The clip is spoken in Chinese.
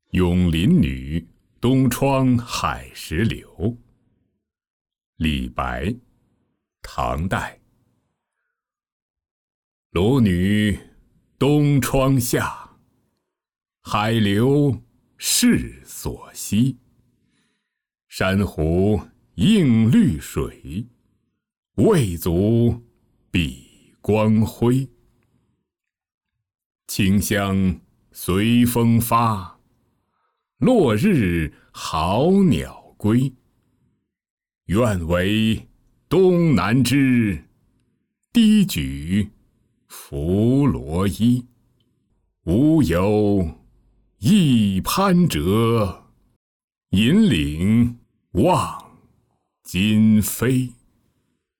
永林女，东窗海石流。李白，唐代。罗女东窗下，海流是所惜。珊瑚映绿水，未足比光辉。清香随风发，落日好鸟归。愿为东南枝，低举拂罗衣。无有一攀折，引领望今飞。